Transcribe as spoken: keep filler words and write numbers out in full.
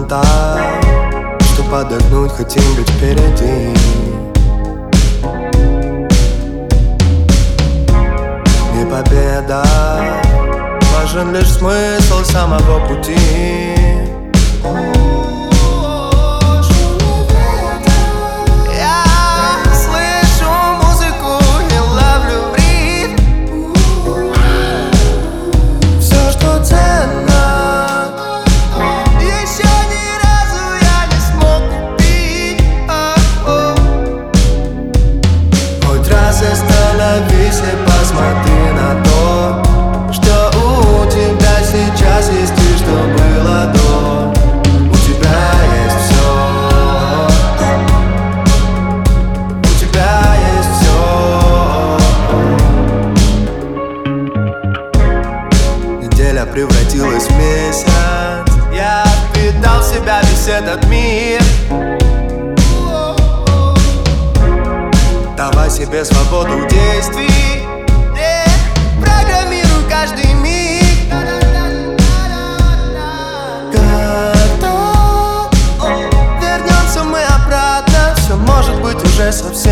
так, что подогнуть хотим быть впереди. Не победа, важен лишь смысл самого пути. Остановись и посмотри на то, что у тебя сейчас есть и что было до. У тебя есть все, у тебя есть все. Неделя превратилась в месяц, я впитал в себя весь этот мир. Давай себе свободу действий, yeah. Программируй каждый миг. Когда вернемся мы обратно, все может быть уже совсем